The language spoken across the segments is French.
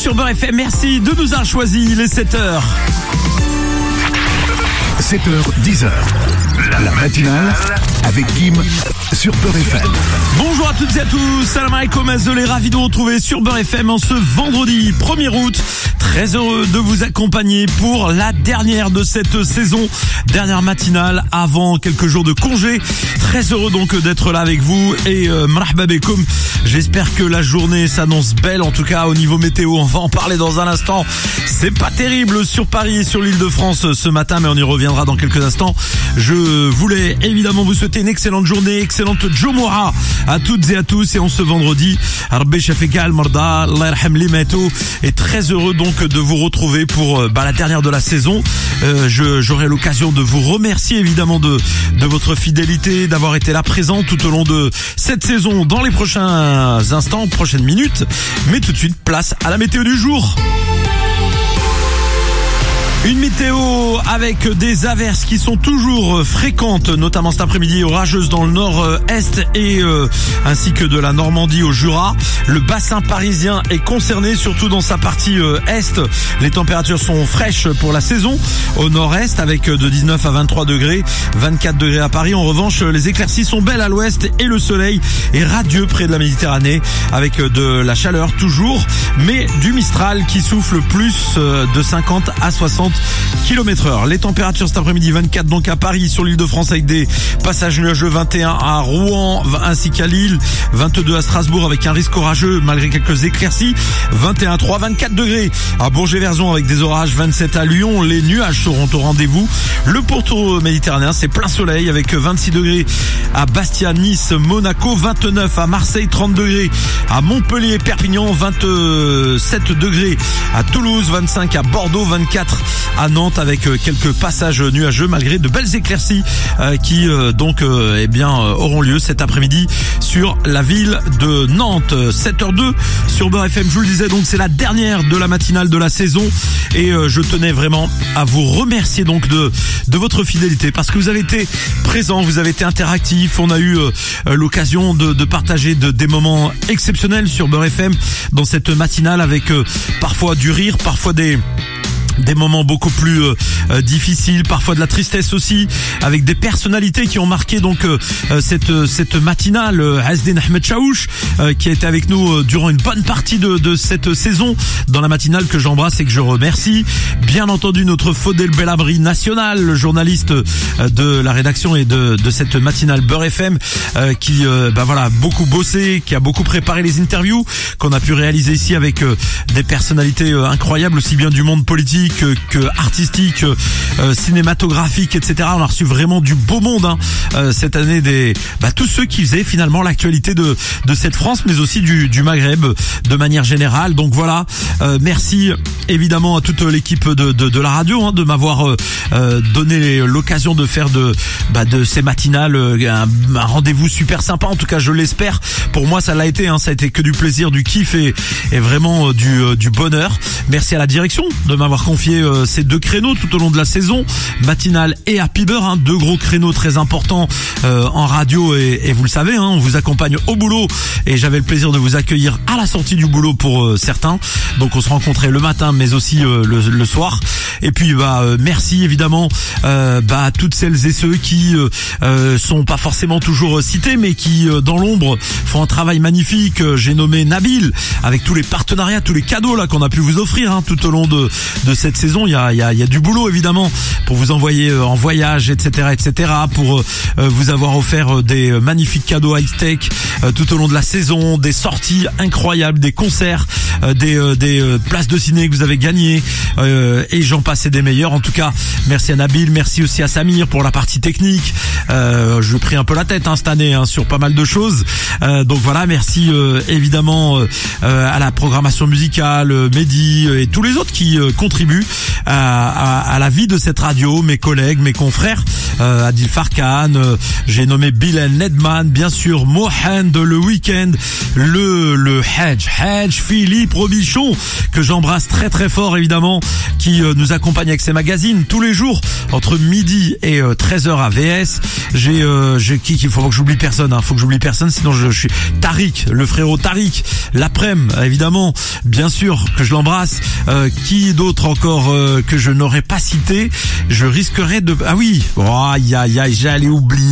sur Beurre FM. Merci de nous avoir choisi les 7h. 7h, 10h. La matinale avec Kim sur Beurre FM. Bonjour à toutes et à tous. Salam alaikum, Azolé, ravi de vous retrouver sur Beurre FM en ce vendredi 1er août. Très heureux de vous accompagner pour la dernière de cette saison. Dernière matinale avant quelques jours de congé. Très heureux donc d'être là avec vous et marhaba bekoum. J'espère que la journée s'annonce belle, en tout cas au niveau météo. On va en parler dans un instant. C'est pas terrible sur Paris et sur l'Île-de-France ce matin, mais on y reviendra dans quelques instants. Je voulais évidemment vous souhaiter une excellente journée, excellente Jumu'ah à toutes et à tous. Et en ce vendredi, Rabbi Shafika al-Marda, Allah yarham li matou, et très heureux donc de vous retrouver pour la dernière de la saison. J'aurai l'occasion de vous remercier évidemment de votre fidélité, d'avoir été là présent tout au long de cette saison dans les prochains instants, prochaines minutes. Mais tout de suite, place à la météo du jour. Une météo avec des averses qui sont toujours fréquentes, notamment cet après-midi, orageuses dans le nord-est et ainsi que de la Normandie au Jura. Le bassin parisien est concerné, surtout dans sa partie est. Les températures sont fraîches pour la saison au nord-est avec de 19 à 23 degrés, 24 degrés à Paris. En revanche, les éclaircies sont belles à l'ouest et le soleil est radieux près de la Méditerranée avec de la chaleur toujours, mais du Mistral qui souffle plus de 50 à 60 km/h. Les températures cet après-midi, 24 donc à Paris, sur l'Île-de-France avec des passages nuageux, 21 à Rouen ainsi qu'à Lille, 22 à Strasbourg avec un risque orageux malgré quelques éclaircies, 21 à 3, 24 degrés à Bourget-Verzon avec des orages, 27 à Lyon. Les nuages seront au rendez-vous. Le pourtour méditerranéen, c'est plein soleil avec 26 degrés à Bastia, Nice, Monaco, 29 à Marseille, 30 degrés à Montpellier, Perpignan, 27 degrés à Toulouse, 25 à Bordeaux, 24 à Nantes avec quelques passages nuageux malgré de belles éclaircies qui auront lieu cet après-midi sur la ville de Nantes. 7h02 sur Beurre FM, je vous le disais, donc c'est la dernière de la matinale de la saison et je tenais vraiment à vous remercier donc de votre fidélité parce que vous avez été présents, vous avez été interactifs. On a eu l'occasion de partager des moments exceptionnels sur Beurre FM dans cette matinale avec parfois du rire, parfois des moments beaucoup plus difficiles, parfois de la tristesse aussi, avec des personnalités qui ont marqué donc cette matinale. Azdin Ahmed Chaouch qui a été avec nous durant une bonne partie de cette saison dans la matinale, que j'embrasse et que je remercie. Bien entendu notre Fodel Belabri national, le journaliste de la rédaction et de cette matinale Beurre FM qui beaucoup bossé, qui a beaucoup préparé les interviews qu'on a pu réaliser ici avec des personnalités incroyables, aussi bien du monde politique que artistique, cinématographique, etc. On a reçu vraiment du beau monde cette année, tous ceux qui faisaient finalement l'actualité de cette France, mais aussi du Maghreb de manière générale. Donc voilà, merci évidemment à toute l'équipe de la radio de m'avoir donné l'occasion de faire de ces matinales un rendez-vous super sympa. En tout cas, je l'espère. Pour moi, ça l'a été. Ça a été que du plaisir, du kiff et vraiment du bonheur. Merci à la direction de m'avoir confié ces deux créneaux tout au long de la saison, matinale et Happy Beurre, deux gros créneaux très importants en radio et vous le savez, on vous accompagne au boulot et j'avais le plaisir de vous accueillir à la sortie du boulot pour certains. Donc on se rencontrait le matin mais aussi le soir. Et puis merci évidemment à toutes celles et ceux qui sont pas forcément toujours cités mais qui dans l'ombre font un travail magnifique. J'ai nommé Nabil avec tous les partenariats, tous les cadeaux là qu'on a pu vous offrir tout au long de cette saison. Il y a du boulot évidemment pour vous envoyer en voyage, etc., pour vous avoir offert des magnifiques cadeaux high-tech tout au long de la saison, des sorties incroyables, des concerts, des places de ciné que vous avez gagnées et j'en passais des meilleurs. En tout cas, merci à Nabil, merci aussi à Samir pour la partie technique. Je pris un peu la tête cette année sur pas mal de choses. Donc voilà, merci évidemment à la programmation musicale, Mehdi et tous les autres qui contribuent à la vie de cette radio, mes collègues, mes confrères, Adil Farkan, j'ai nommé Bilal Nedman, bien sûr Mohand, le week-end, le Hedge Philippe Robichon, que j'embrasse très très fort évidemment, évidemment qui nous accompagne avec ses magazines tous les jours entre midi et 13h à VS. J'ai il faut que j'oublie personne, faut que j'oublie personne, sinon je suis Tariq, le frérot Tariq, l'après-midi évidemment, bien sûr que je l'embrasse. Qui d'autre encore que je n'aurais pas cité? Je risquerais de j'allais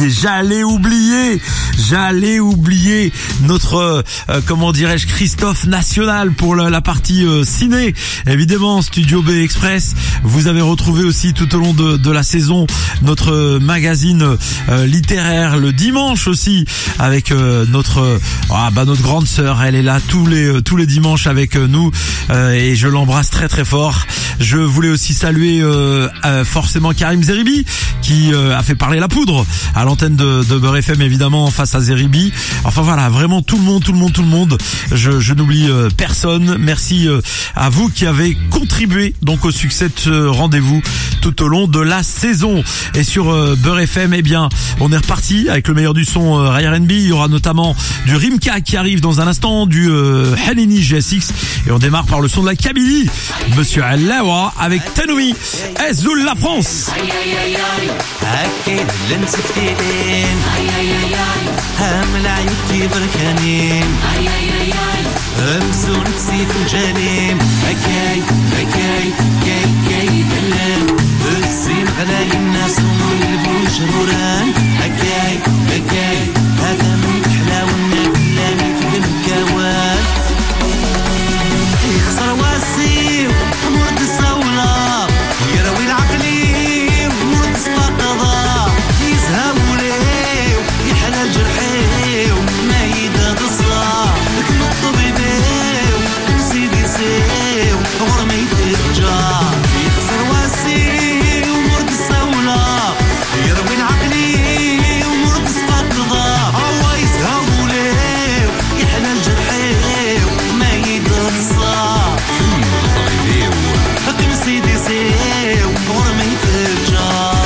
oublier notre comment dirais-je, Christophe National pour la partie ciné. Évidemment, Studio B Express. Vous avez retrouvé aussi tout au long de la saison notre magazine littéraire le dimanche aussi avec notre grande sœur. Elle est là tous les dimanches avec nous et je l'embrasse très très fort. Je voulais aussi saluer forcément Karim Zeribi qui a fait parler la poudre à l'antenne de Beurre FM évidemment face à Zeribi. Enfin voilà, vraiment tout le monde. Je n'oublie personne. Merci à vous qui avez contribué donc au succès de ce rendez-vous tout au long de la saison. Et sur Beurre FM, on est reparti avec le meilleur du son R&B. Il y aura notamment du Rimka qui arrive dans un instant, du Halini GSX, et on démarre par le son de la Kabylie, Monsieur Allawa avec Tanoumi, Ezoul la France. امسون سيف الجليم هكاي بلان السين غلاي الناس ومن جروران هكاي هذا من حلاوة كلامي في الكوان يخسر واسيو مرد الصولة يروي العقلي مرد السباقضة يزهاو ليو يحلى جرحيو ما يداد الصار غرمي ترجع يخسر واسي ومرد الصولة يروي العقلي ومرد السباقضة هو يسهو ليه يحلى الجرحي ما يدر الصار قيم سيدي سيو غرمي ترجع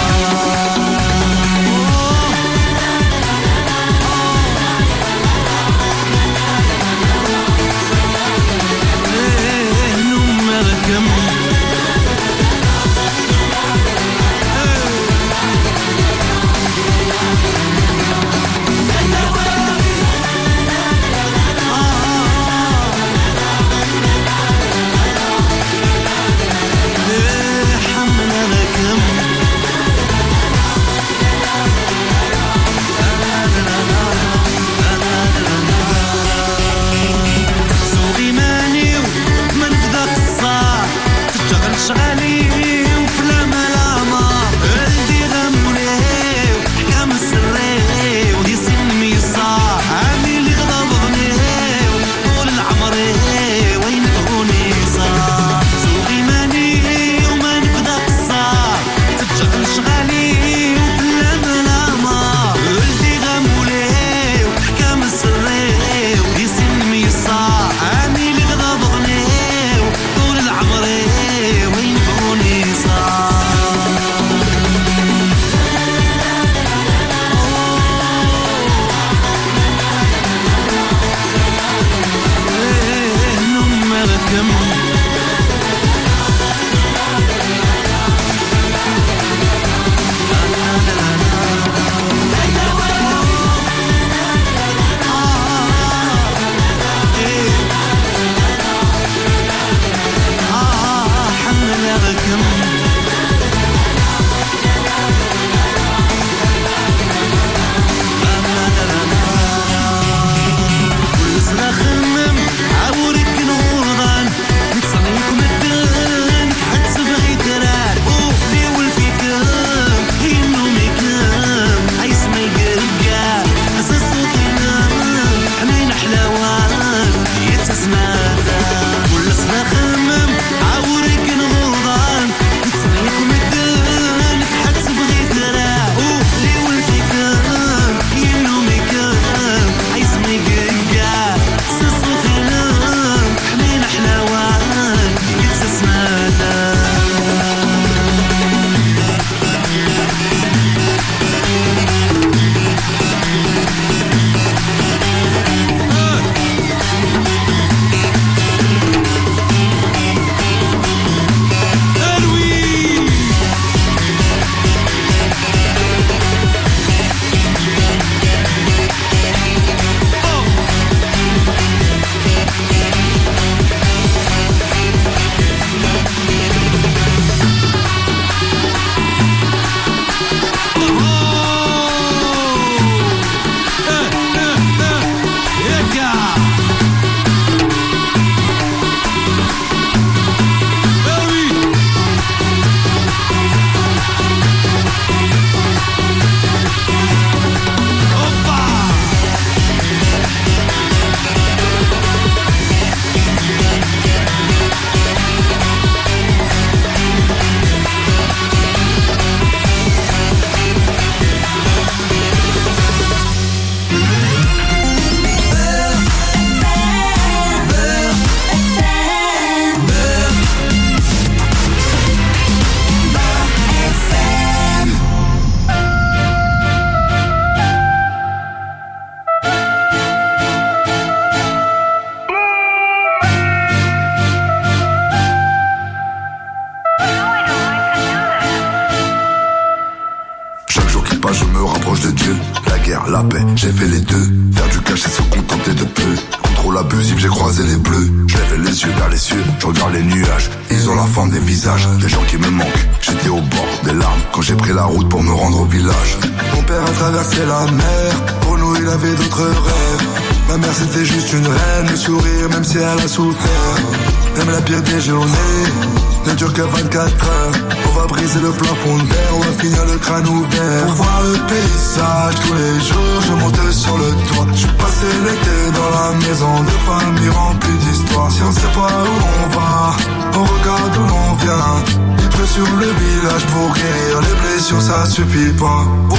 guerre, la paix, j'ai fait les deux. Faire du cash et se contenter de peu. Contrôle abusif, j'ai croisé les bleus. Je lève les yeux vers les cieux, je regarde les nuages. Ils ont la forme des visages, des gens qui me manquent. J'étais au bord des larmes quand j'ai pris la route pour me rendre au village. Mon père a traversé la mer, pour nous il avait d'autres rêves. Ma mère c'était juste une reine, le sourire même si elle a souffert. Même la pire des journées ne dure que 24 heures. On va briser le plafond de verre, on va finir le crâne ouvert. Pour voir le paysage tous les jours, je monte sur le toit. Je passé l'été dans la maison de famille remplie d'histoires. Si on sait pas où on va, on regarde où l'on vient. Il pleut sur le village pour guérir les blessures, ça suffit pas. Oh,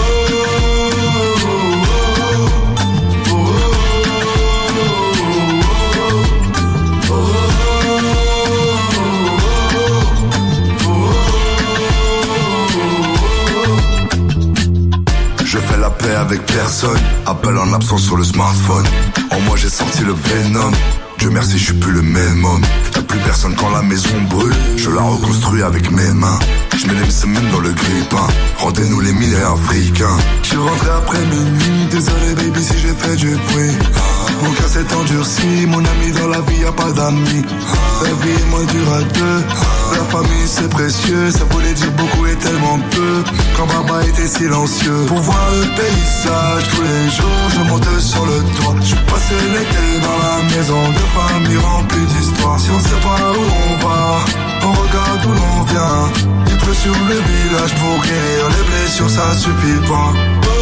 je fais la paix avec personne, appel en absence sur le smartphone. En moi j'ai sorti le venom, Dieu merci je suis plus le même homme. Y'a plus personne quand la maison brûle, je la reconstruis avec mes mains. Je mets les semaines dans le grille-pain, rendez-nous les milliers africains. Je suis rentré après minuit, désolé baby si j'ai fait du bruit. Mon cœur s'est endurci, mon ami dans la vie y'a pas d'amis. La vie est moins dure à deux, la famille c'est précieux. Ça voulait dire beaucoup et tellement peu, quand papa était silencieux. Pour voir le paysage tous les jours, je monte sur le toit. Je suis passé l'été dans la maison de famille remplie d'histoires. Si on sait pas où on va, on regarde où l'on vient. Il pleut sur le village pour guérir les blessures, ça suffit pas.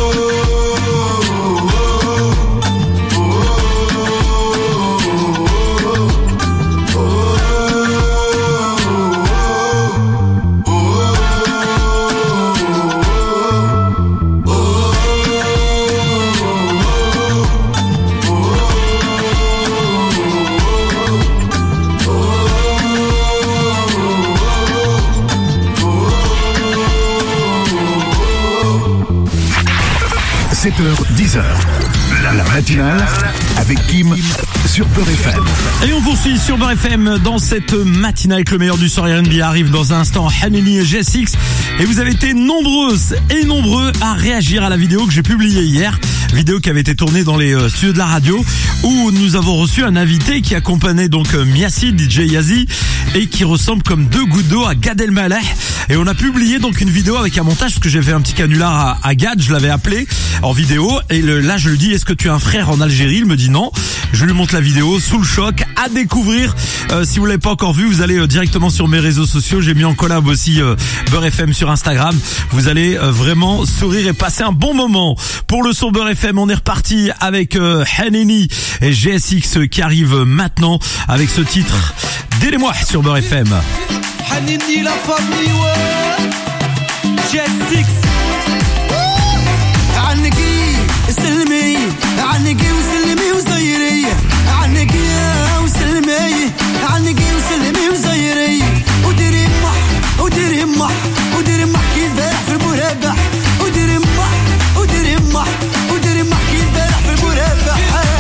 h 10h, la matinale avec Kim sur Beurre FM. Et on poursuit sur Beurre FM dans cette matinale avec le meilleur du soir R&B. Arrive dans un instant Haneni et G6. Et vous avez été nombreuses et nombreux à réagir à la vidéo que j'ai publiée hier. Vidéo qui avait été tournée dans les studios de la radio, où nous avons reçu un invité qui accompagnait donc Miassi, DJ Yazi, et qui ressemble comme deux gouttes d'eau à Gad Elmaleh. Et on a publié donc une vidéo avec un montage, parce que j'ai fait un petit canular à Gad, je l'avais appelé en vidéo, et là je lui dis est-ce que tu as un frère en Algérie? Il me dit non. Je lui montre la vidéo, sous le choc, à découvrir. Si vous l'avez pas encore vu, vous allez directement sur mes réseaux sociaux. J'ai mis en collab aussi Beurre FM sur Instagram. Vous allez vraiment sourire et passer un bon moment. Pour le son Beurre FM, on est reparti avec Haneni et GSX qui arrive maintenant avec ce titre. Délez-moi sur Beurre FM. Haneni la famille, ouais. GSX. سلمي عنك وسلمي وزيري عنك وسلمي عنك وسلمي وزيري وديري مح وديري مح وديري مح كي البارح في المرابح وديري مح وديري مح وديري مح كي البارح في المرابح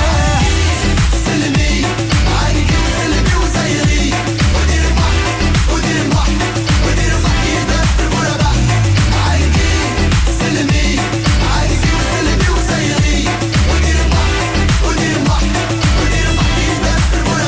سلمي عنك وسلمي وزيري وديري مح وديري مح وديري مح كي البارح في المرابح عنك سلمي عنك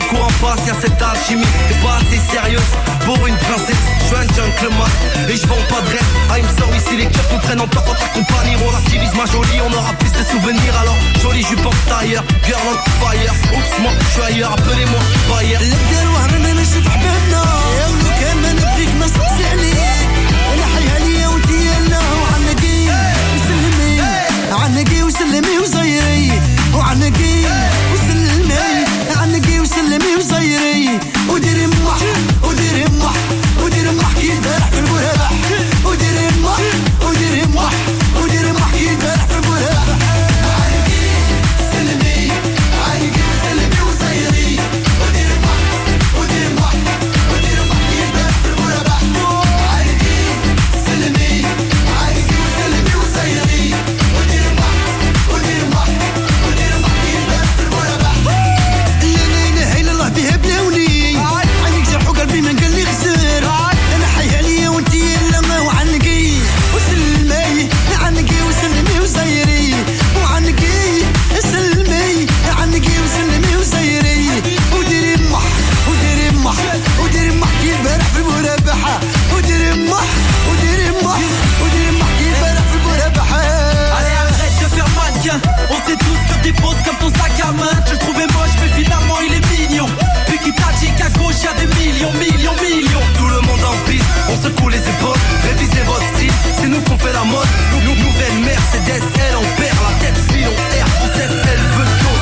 courant passe, y'a cette alchimie. T'es pas assez sérieuse pour une princesse. Je suis un gentleman et je vends pas de rêve. I'm sorry si les clubs nous traînent encore dans ta compagnie. On la civise ma jolie, on aura plus de souvenirs. Alors jolie je porte tailleur, girl on fire. Oups moi je suis ailleurs, appelez-moi Bayer. اللي بدار وهمنا نشد حبابنا يا ولو كان ما نبغيك ما صدق عليك انا حيها ليا وانتي يلا وعنقي وسلمي عنقي وسلمي وزيري وعنقي وسلمي عنقي وسلمي وزيري وديري مح وديري مح وديري مح كي البارح في البرابح وديري مح وديري مح وديري مح كي البارح في البرابح عنقي سلمي عنقي وسلمي وزيري وديري مح وديري مح وديري مح كي البارح في البرابح عنقي سلمي عنقي وسلمي وزيري وديري مح وديري مح وديري مح كي البارح في البرابح لا اله الا الله بها بلاوني عنك جرحو قلبي من قال لي خسر انا حيها ليا وانتي يلا وعنقي وسلمي عنقي وسلمي وزيري وعنقي سلمي عنقي وسلمي وزيري وديري مح وديري مح وديري مح كي البارح في المرابحة وديري مح وديري مح وديري مح كي البارح في المرابحة. Allez arrête de faire mannequin. On sait tous que t'es poses comme ton sac à main. Tu le trouvais moche mais finalement il est mignon. Puis qui t'a dit qu'à gauche y'a des millions. Tout le monde en piste, on secoue les épaules. Révisez votre style, c'est nous qu'on fait la mode. Nouvelle Mercedes, elle en perd la tête. Filon Air Française, elle veut tout.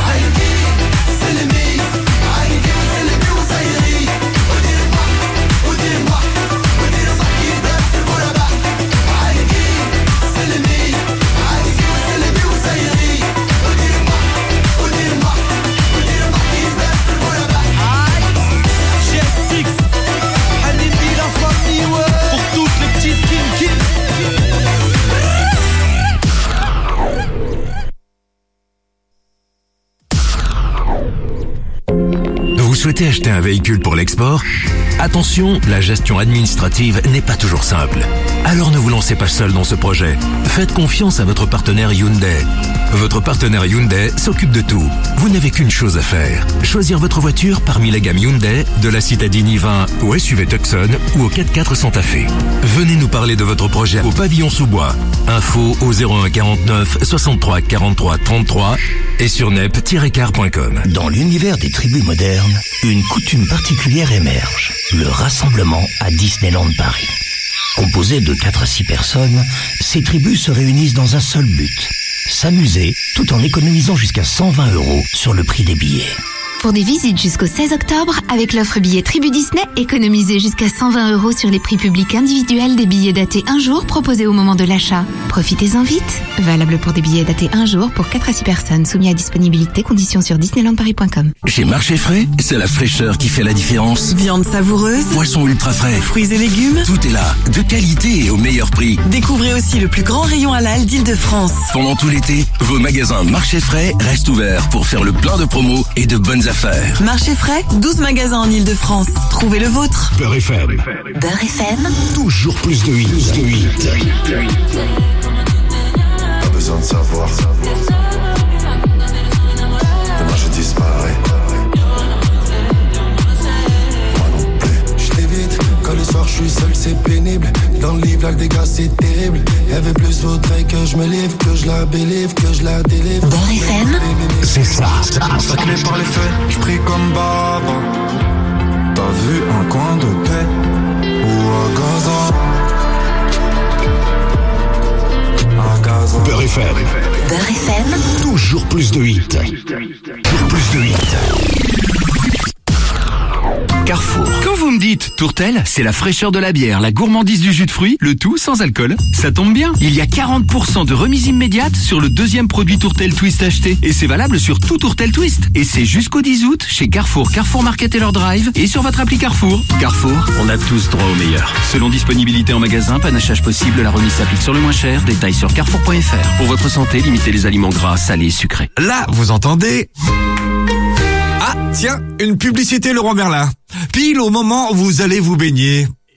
سلمي عيني وسلمي وزيري وديري مح وديري مح وديري مح كي البارح في البرابح عيني سلمي عيني وسلمي وزيري وديري مح وديري مح وديري مح كي البارح في البرابح Jet 6 حبيبي la famille pour toutes les petites kim. Vous souhaitez acheter un véhicule pour l'export ? Attention, la gestion administrative n'est pas toujours simple. Alors ne vous lancez pas seul dans ce projet. Faites confiance à votre partenaire Hyundai. Votre partenaire Hyundai s'occupe de tout. Vous n'avez qu'une chose à faire. Choisir votre voiture parmi les gammes Hyundai, de la citadine i20 au SUV Tucson ou au 4x4 Santa Fe. Venez nous parler de votre projet au pavillon sous-bois. Info au 01 49 63 43 33 et sur nep-car.com. Dans l'univers des tribus modernes, une coutume particulière émerge. Le rassemblement à Disneyland Paris. Composé de 4 à 6 personnes, ces tribus se réunissent dans un seul but. S'amuser tout en économisant jusqu'à 120 € sur le prix des billets. Pour des visites jusqu'au 16 octobre, avec l'offre billet Tribu Disney, économisez jusqu'à 120 € sur les prix publics individuels des billets datés un jour proposés au moment de l'achat. Profitez-en vite. Valable pour des billets datés un jour pour 4 à 6 personnes. Soumis à disponibilité, conditions sur disneylandparis.com. Chez Marché Frais, c'est la fraîcheur qui fait la différence. Viande savoureuse, Poisson ultra frais, fruits et légumes, tout est là, de qualité et au meilleur prix. découvrez aussi le plus grand rayon halal d'Île-de-France. Pendant tout l'été, vos magasins Marché Frais restent ouverts pour faire le plein de promos et de bonnes affaires. Marché Frais, 12 magasins en Île-de-France. Trouvez le vôtre. Beurre FM. Beurre FM, Toujours plus de hits. Pas besoin de savoir. Demain je disparais. Moi non plus. Je t'évite. Quand le soir je suis seul c'est pénible. Dans le livre avec des gars c'est terrible. Y'avait plus faudrait que je me livre, que je la bélivre, que je la délivre. Beurre FM, C'est ça. Saclé par les faits, je prie comme Baba. T'as vu un coin de paix ou à Gaza? À Gaza. Beurre FM. Beurre FM, Toujours plus de hits. Toujours plus de hits. Carrefour. Quand vous me dites Tourtel, c'est la fraîcheur de la bière, la gourmandise du jus de fruits, le tout sans alcool. Ça tombe bien. Il y a 40% de remise immédiate sur le deuxième produit Tourtel Twist acheté. Et c'est valable sur tout Tourtel Twist. Et c'est jusqu'au 10 août chez Carrefour, Carrefour Market et leur drive et sur votre appli Carrefour. Carrefour, on a tous droit au meilleur. Selon disponibilité en magasin, panachage possible, la remise s'applique sur le moins cher. Détails sur carrefour.fr. Pour votre santé, limitez les aliments gras, salés et sucrés. Là, vous entendez? Ah, tiens, une publicité Leroy Merlin. Pile au moment où vous allez vous baigner.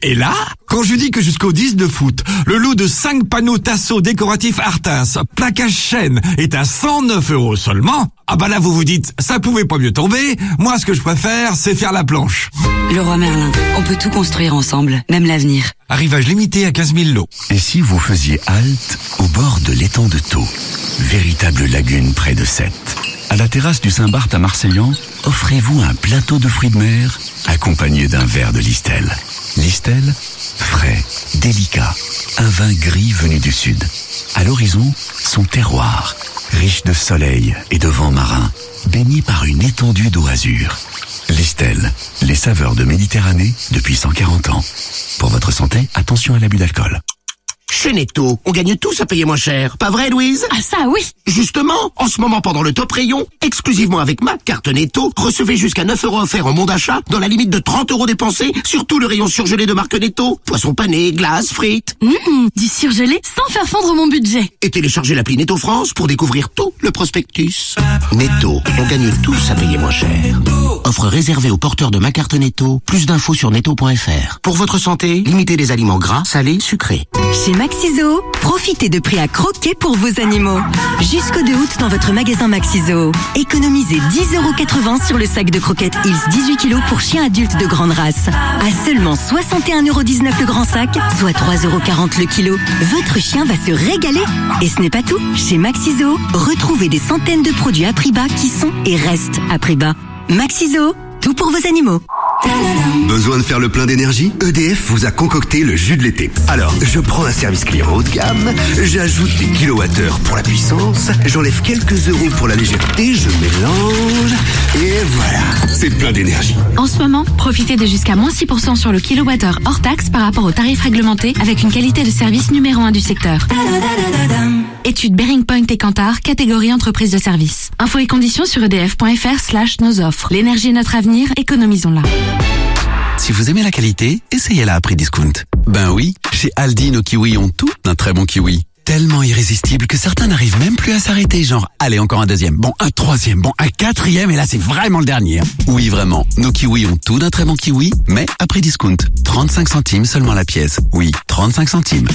Et là, quand je dis que jusqu'au 10 de foot, le lot de 5 panneaux Tasso décoratifs Artas, plaquage chaîne, est à 109 € seulement, ah bah là vous vous dites, ça pouvait pas mieux tomber, moi ce que je préfère, c'est faire la planche. Leroy Merlin, on peut tout construire ensemble, même l'avenir. Arrivage limité à 15 000 lots. Et si vous faisiez halte au bord de l'étang de Thau, véritable lagune près de Sète? À la terrasse du Saint-Barth à Marseillan, offrez-vous un plateau de fruits de mer accompagné d'un verre de Listel. Listel, frais, délicat, un vin gris venu du sud. À l'horizon, son terroir, riche de soleil et de vent marin, baigné par une étendue d'eau azur. Listel, les saveurs de Méditerranée depuis 140 ans. Pour votre santé, attention à l'abus d'alcool. Chez Netto, on gagne tous à payer moins cher. Pas vrai, Louise? Ah ça, oui. Justement, en ce moment pendant le top rayon, exclusivement avec ma carte Netto, recevez jusqu'à 9 € offerts en bon d'achat dans la limite de 30 € dépensés sur tout le rayon surgelé de marque Netto. Poisson pané, glace, frites. Du surgelé sans faire fondre mon budget. Et téléchargez l'appli Netto France pour découvrir tout le prospectus. Netto, on gagne tous à payer moins cher. Offre réservée aux porteurs de ma carte Netto. Plus d'infos sur netto.fr. Pour votre santé, limitez les aliments gras, salés, sucrés. Chez Maxiso, profitez de prix à croquer pour vos animaux. Jusqu'au 2 août dans votre magasin Maxiso. Économisez 10,80 € sur le sac de croquettes Hills 18 kg pour chiens adultes de grande race. À seulement 61,19 € le grand sac, soit 3,40 € le kilo. Votre chien va se régaler. Et ce n'est pas tout. Chez Maxiso, retrouvez des centaines de produits à prix bas qui sont et restent à prix bas. Maxiso, tout pour vos animaux. Besoin de faire le plein d'énergie? EDF vous a concocté le jus de l'été. Alors, je prends un service client haut de gamme, j'ajoute des kilowattheures pour la puissance, j'enlève quelques euros pour la légèreté, je mélange, et voilà, c'est plein d'énergie. En ce moment, profitez de jusqu'à moins 6% sur le kilowattheure hors taxe par rapport au tarif réglementé avec une qualité de service numéro 1 du secteur. Étude Bearing Point et Kantar, catégorie entreprise de service. Infos et conditions sur edf.fr/nos offres. L'énergie est notre avenir, économisons-la. Si vous aimez la qualité, essayez-la à prix discount. Ben oui, chez Aldi, nos kiwis ont tout d'un très bon kiwi. Tellement irrésistible que certains n'arrivent même plus à s'arrêter, genre, allez, encore un deuxième, bon, un troisième, bon, un quatrième, et là, c'est vraiment le dernier. Oui, vraiment, nos kiwis ont tout d'un très bon kiwi, mais à prix discount. 35 centimes seulement la pièce. Oui, 35 centimes.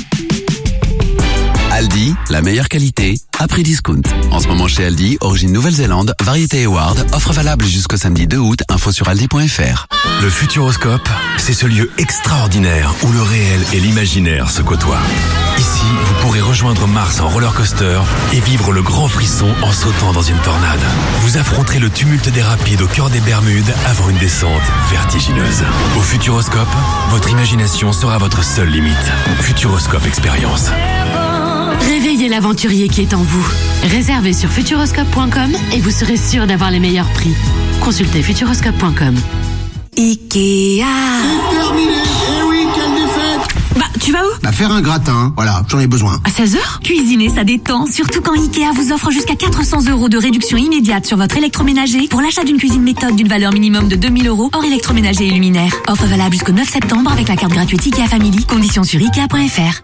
Aldi, la meilleure qualité, à prix discount. En ce moment chez Aldi, origine Nouvelle-Zélande, variété Award, offre valable jusqu'au samedi 2 août, info sur aldi.fr. Le Futuroscope, c'est ce lieu extraordinaire où le réel et l'imaginaire se côtoient. Ici, vous pourrez rejoindre Mars en roller coaster et vivre le grand frisson en sautant dans une tornade. Vous affronterez le tumulte des rapides au cœur des Bermudes avant une descente vertigineuse. Au Futuroscope, votre imagination sera votre seule limite. Futuroscope Expérience. Réveillez l'aventurier qui est en vous. Réservez sur futuroscope.com et vous serez sûr d'avoir les meilleurs prix. Consultez futuroscope.com. Ikea. C'est terminé. Eh oui, quelle défaite. Bah, tu vas où? Faire un gratin. Voilà, j'en ai besoin. À 16h? Cuisiner, ça détend. Surtout quand Ikea vous offre jusqu'à 400 € de réduction immédiate sur votre électroménager pour l'achat d'une cuisine méthode d'une valeur minimum de 2 000 € hors électroménager et luminaire. Offre valable jusqu'au 9 septembre avec la carte gratuite Ikea Family. Conditions sur Ikea.fr.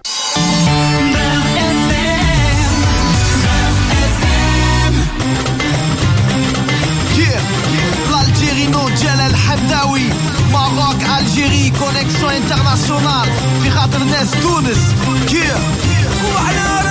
الحمداوي ماروك الجيري كونيكسيون انترناسيونال في خاطر ناس تونس كيف وعلى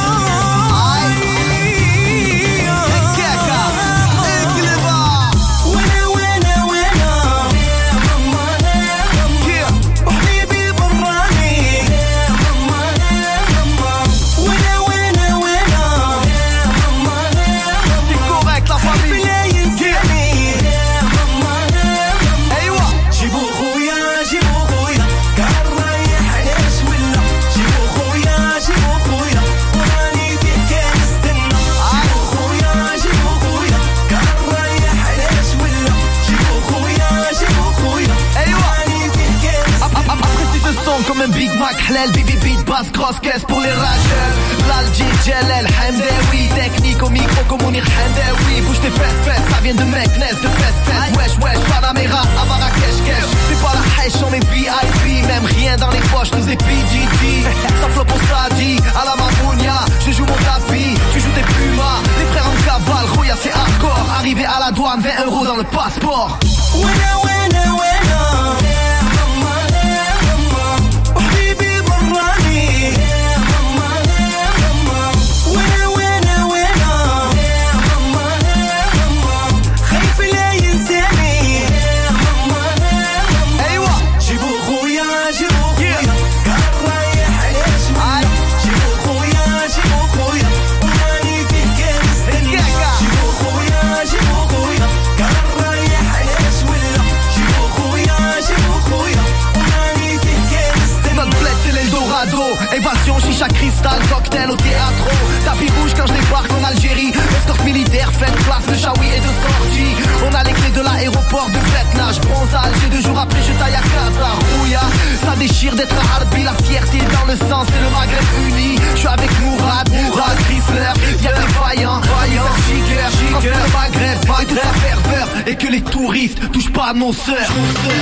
comme un Big Mac halal, bibi beat, basse, grosse caisse pour les rageurs. L'Algi, Jalal, Hamdawi, technique au micro comme Mounir Hamdawi. Bouge tes fesses, ça vient de Meknes, de fesses, wesh, Panamera, à Marrakech, cash. C'est pas la hache, on est VIP, même rien dans les poches, nous est PGT. Ça flop au Sadi, à la Mamounia, je joue mon tapis, tu joues tes Pumas. Les frères en cavale, Rouya c'est hardcore. Arrivé à la douane, 20 € dans le passeport. Winner, winner, winner. Après je taille à casa, rouilla. Ça déchire d'être Arbi, la fierté dans le sang, c'est le Maghreb uni. Je suis avec Mourad, Chrysler, y'a des vaillants, Giger, pour le Maghreb, et toute la ferveur, et que les touristes touchent pas à nos sœurs.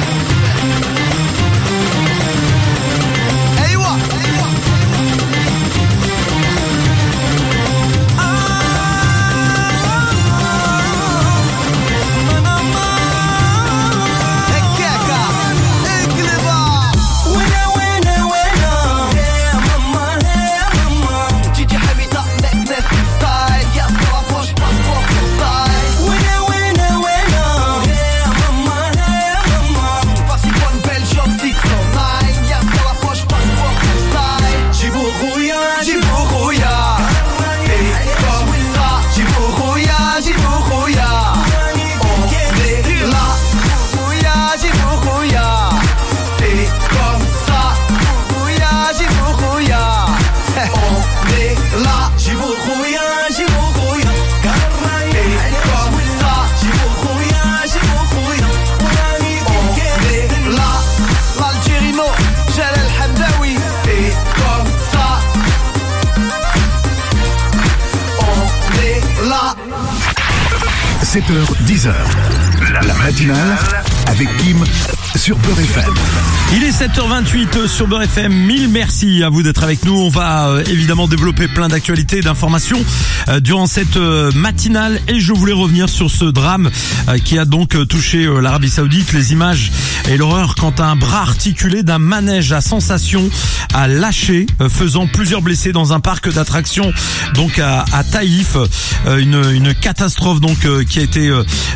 « 7h, 10h, la matinale avec Kim sur Beurre FM. » Il est 7h28 sur Beurre FM. Mille merci à vous d'être avec nous. On va évidemment développer plein d'actualités, d'informations durant cette matinale. Et je voulais revenir sur ce drame qui a donc touché l'Arabie Saoudite. Les images et l'horreur quand un bras articulé d'un manège à sensation a lâché, faisant plusieurs blessés dans un parc d'attractions donc à Taïf. Une catastrophe donc qui a été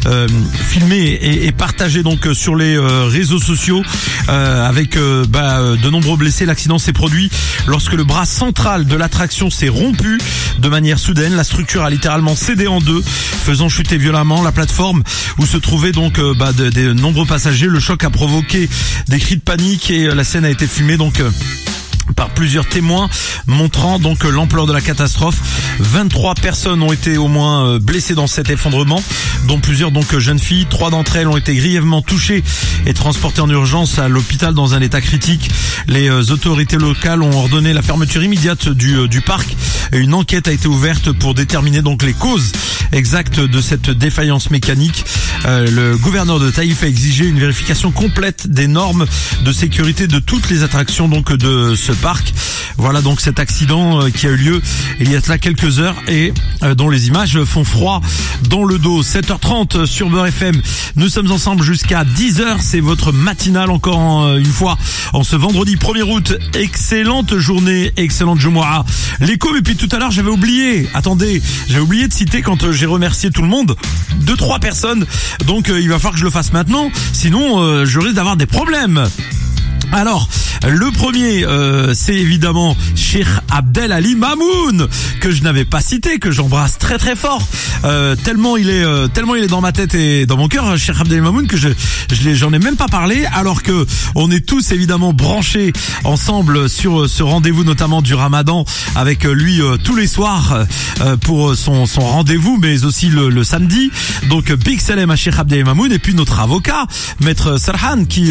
filmée et partagée donc sur les réseaux sociaux avec de nombreux blessés. L'accident s'est produit lorsque le bras central de l'attraction s'est rompu de manière soudaine. La structure a littéralement cédé en deux, faisant chuter violemment la plateforme où se trouvaient donc des nombreux passagers. Le choc a provoqué des cris de panique et la scène a été filmée donc par plusieurs témoins montrant donc l'ampleur de la catastrophe. 23 personnes ont été au moins blessées dans cet effondrement, dont plusieurs donc jeunes filles. 3 d'entre elles ont été grièvement touchées et transportées en urgence à l'hôpital dans un état critique. Les autorités locales ont ordonné la fermeture immédiate du parc. Une enquête a été ouverte pour déterminer donc les causes exactes de cette défaillance mécanique. Le gouverneur de Taïf a exigé une vérification complète des normes de sécurité de toutes les attractions donc de ce parc. Voilà donc cet accident qui a eu lieu il y a là quelques heures et dont les images font froid dans le dos. 7h30 sur Beurre FM. Nous sommes ensemble jusqu'à 10h. C'est votre matinale encore une fois en ce vendredi 1er août. Excellente journée, excellente Jumu'ah. L'écho, et puis tout à l'heure j'avais oublié. Attendez, j'avais oublié de citer quand j'ai remercié tout le monde 2-3 personnes. Donc il va falloir que je le fasse maintenant. Sinon je risque d'avoir des problèmes. Alors, le premier, c'est évidemment Cheikh Abdel Ali Mamoun, que je n'avais pas cité, que j'embrasse très très fort. Tellement il est dans ma tête et dans mon cœur, Cheikh Abdel Ali Mamoun, que j'en ai même pas parlé, alors que on est tous évidemment branchés ensemble sur ce rendez-vous, notamment du Ramadan, avec lui tous les soirs pour son rendez-vous, mais aussi le samedi. Donc big salam à Cheikh Abdel Ali Mamoun, et puis notre avocat, Maître Serhan, qui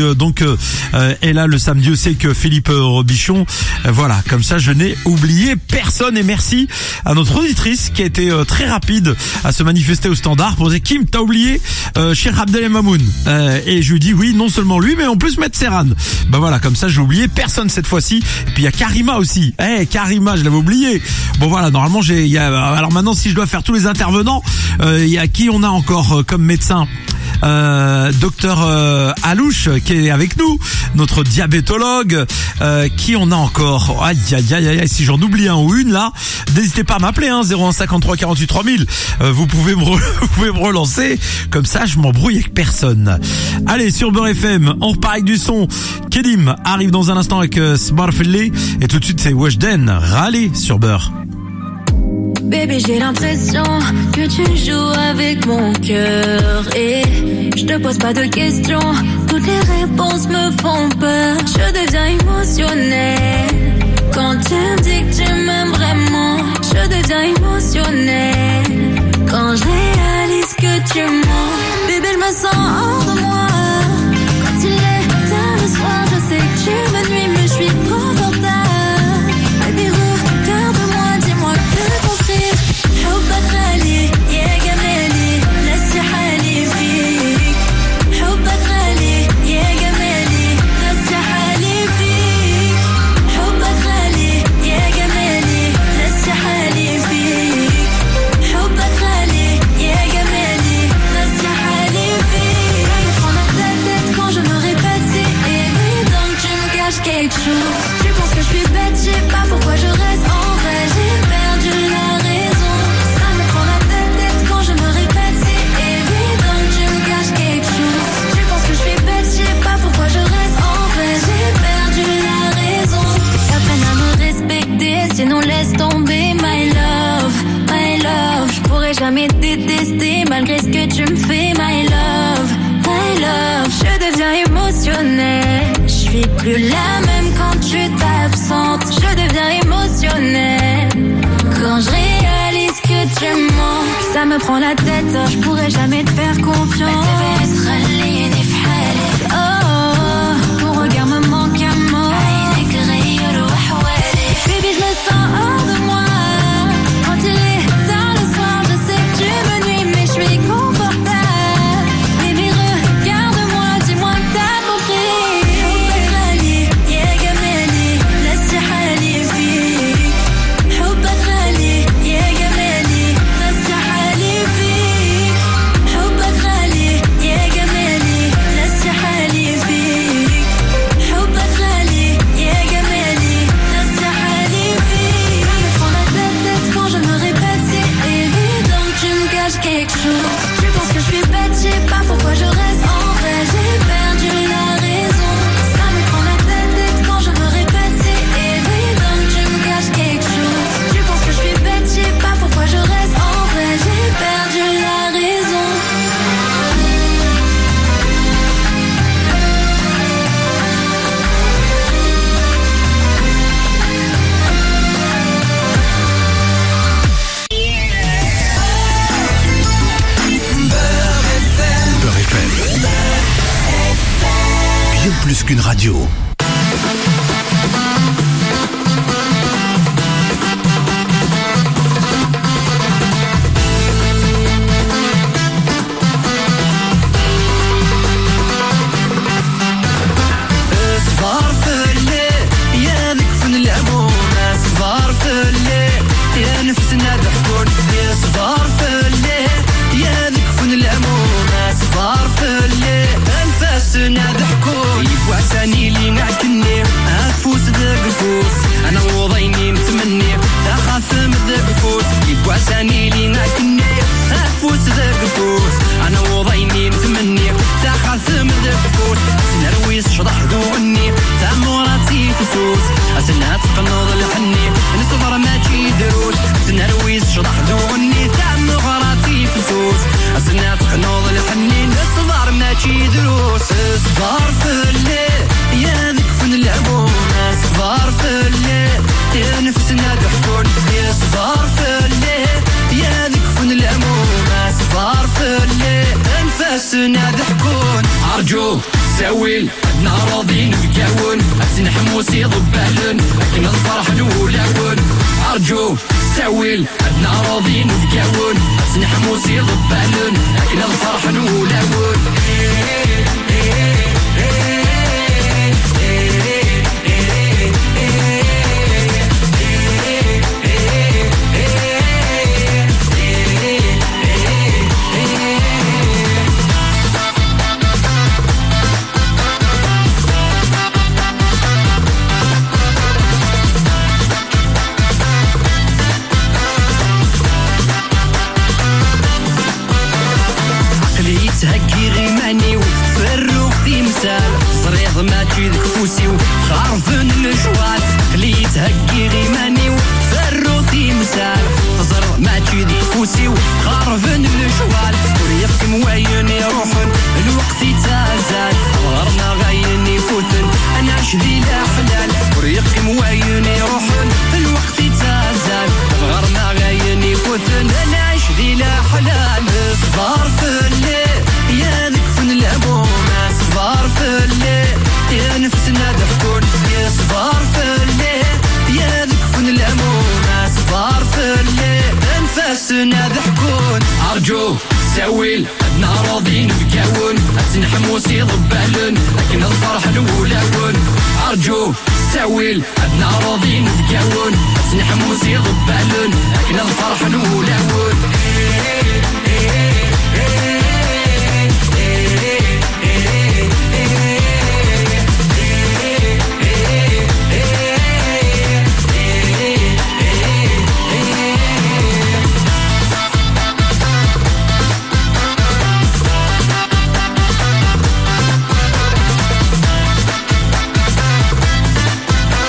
est là le samedi aussi avec Philippe Robichon. Voilà, comme ça je n'ai oublié personne, et merci à notre auditrice qui a été très rapide à se manifester au standard pour dire Kim, t'as oublié Cheikh Abdel Mamoun, et je lui dis oui, non seulement lui mais en plus Maître Serhan. Voilà, comme ça j'ai oublié personne cette fois-ci. Et puis il y a Karima aussi. Karima, je l'avais oublié. Bon voilà, normalement alors maintenant si je dois faire tous les intervenants, il y a qui on a encore comme médecin? Docteur Alouche qui est avec nous, notre diabétologue. Qui on a encore? Aïe aïe aïe aïe, si j'en oublie un ou une là, n'hésitez pas à m'appeler 01 53 48 3000. Vous pouvez me relancer, comme ça je m'embrouille avec personne. Allez, sur Beurre FM, on repart avec du son. Kedim arrive dans un instant avec Smarfellé, et tout de suite c'est Weshden Raleigh sur Beurre. Bébé, j'ai l'impression que tu joues avec mon cœur et je te pose pas de questions, toutes les réponses me font peur. Je deviens émotionnelle quand tu me dis que tu m'aimes vraiment. Je deviens émotionnelle quand je réalise que tu mens. Bébé, je me sens hors de moi quand il est jamais détesté malgré ce que tu me fais, my love, my love. Je deviens émotionnelle, je suis plus la même quand tu t'absentes. Je deviens émotionnelle quand je réalise que tu me manques. Ça me prend la tête, je pourrais jamais te faire confiance. Oh, ton regard me manque à mort. Baby, je me sens hors de moi. Quand il est tard le soir, je sais que tu me nuis, mais je suis confortable. Baby, regarde-moi, dis-moi que t'as compris. حبك غالي يا جمالي ناسي حالي فيك. حبك غالي يا جمالي ناسي حالي فيك. حبك غالي يا جمالي ناسي حالي فيك. حبك غالي يا جمالي ناسي حالي فيك. Ça me prend la tête quand je me répète, c'est évident que tu me caches quelque chose. Tu penses que je suis bête, je sais pas pourquoi je reste. En vrai, j'ai perdu la raison. Ça me prend la tête quand je me répète, c'est évident que tu me caches quelque chose. Tu penses que je suis bête, je sais pas pourquoi je reste. En vrai, j'ai perdu la raison. Beurre FM. Bien plus qu'une radio. صبار فلي يا ذيك فن العمومة. صبار فلي يا نفسنا ضحكون. يا صبار فلي يا ذيك فن العمومة. صبار فلي أنفاسنا ضحكون. يبوع ثاني لي نعكني أفوس ذاك الفوس. أنا وضيني متمني تخاف من ذاك الفوس. يبوع ثاني لي نعكني أفوس ذاك الفوس. أنا وضيني متمني تخاف من ذاك الفوس. سنرويس شضح ذوقني تاموراتي فسوس. أسنها تقنض الحني نصبر ما تجي دروس. سنرويس شضح ذوقني تاموراتي فسوس. أسنها تقنض الحني نصبر ما تجي دروس. صبار فلي يا ذيك فن العمومة. صبار فلي يا نفسنا ضحكون. يا صبار فلي يا ذيك فن العمومة. صبار فلي أنفاسنا ضحكون. أرجو ساويل عدنا راضين بكاون. أتسن حموسي ضبالن لكن الفرح نولاون. أرجو ساويل عدنا راضين بكاون. أتسن حموسي ضبالن لكن الفرح نولاون. تهكي غيماني وفرو في مسال. صريض ما تجيك فوسي وخارفن المجوال. قلي تهكي غيماني وفرو في مسال. صريض ما تجيك فوسي وخارفن المجوال. وريقك موايني روحن الوقت يتازال. غرنا غايني فوتن انا عش ذي لا حلال. وريقك موايني روحن الوقت يتازال. غرنا غايني فوتن انا عش ذي لا حلال. صبار فلي يا ذيك فن العمومة. صبار فلي يا نفسنا ضحكون. يا صبار فلي يا ذيك فن العمومة. صبار فلي أنفاسنا ضحكون. أرجو ساويل عدنا راضين بكاون. أتسن حموسي ضبالن لكن الفرح نولاون. أرجو ساويل عدنا راضين بكاون. أتسن حموسي ضبالن لكن الفرح نولاون.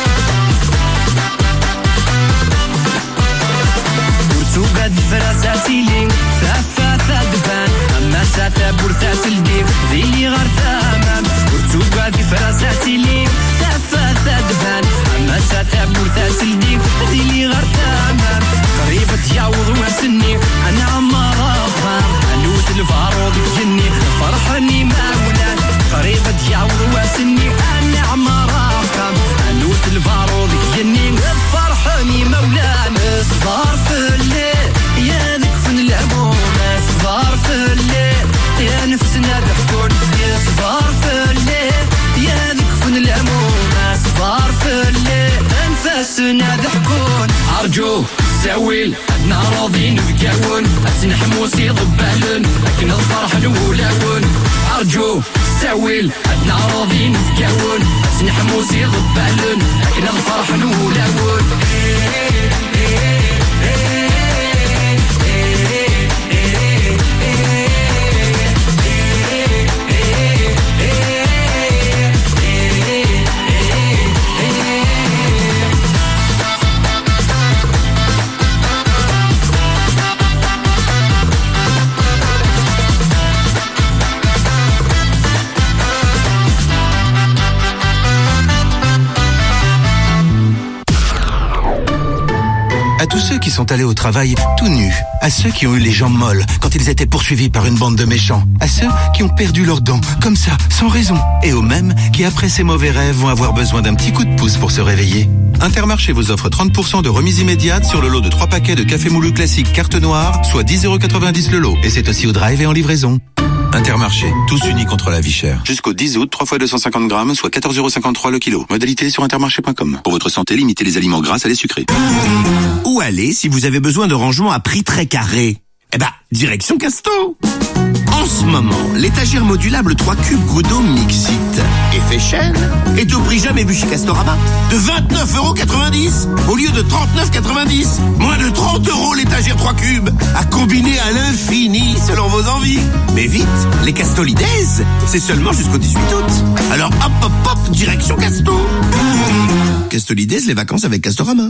فراساتي ساتيلين ثافة دفان أما ساتا بورتا سلديك ذيلي غار ثامام ورتوبا في فراساتي لين ثافة دفان أما ساتا بورتا سلديك ذيلي غار ثامام قريبة تجاوض واسني أنا عمارة خام أنوت الفارو بجني فرحني ما ولاد قريبة تجاوض واسني أنا عمارة خام أنوت الفارو بجني فرحني مولان صغار في الليل يا ذكفن الهموم صغار في الليل يا نفسنا ضحكون يا صغار في الليل يا ذكفن الهموم صغار في الليل أنفاسنا ضحكون أرجو ساويل أدنا راضين بكاون أتنحمو سيض بالون لكن الفرح الأولون أرجو ساويل أدنا راضين بكاون أتنحمو سيض بالون لكن الفرح الأولون À tous ceux qui sont allés au travail tout nus, à ceux qui ont eu les jambes molles quand ils étaient poursuivis par une bande de méchants, à ceux qui ont perdu leurs dents, comme ça, sans raison, et aux mêmes qui après ces mauvais rêves vont avoir besoin d'un petit coup de pouce pour se réveiller. Intermarché vous offre 30% de remise immédiate sur le lot de 3 paquets de café moulu classique carte noire, soit 10,90€ le lot, et c'est aussi au drive et en livraison. Intermarché, tous unis contre la vie chère. Jusqu'au 10 août, 3 fois 250 grammes, soit 14,53€ le kilo. Modalité sur intermarché.com. Pour votre santé, limitez les aliments gras à les sucrés. Où aller si vous avez besoin de rangement à prix très carré? Eh ben, direction Casto. En ce moment, l'étagère modulable 3 cubes Goudo Mixit effet chaîne est au prix jamais vu chez Castorama de 29,90€ au lieu de 39,90€. Moins de 30€ l'étagère 3 cubes à combiner à l'infini selon vos envies. Mais vite, les Castolides, c'est seulement jusqu'au 18 août. Alors hop hop hop, direction Casto. Castolides, les vacances avec Castorama.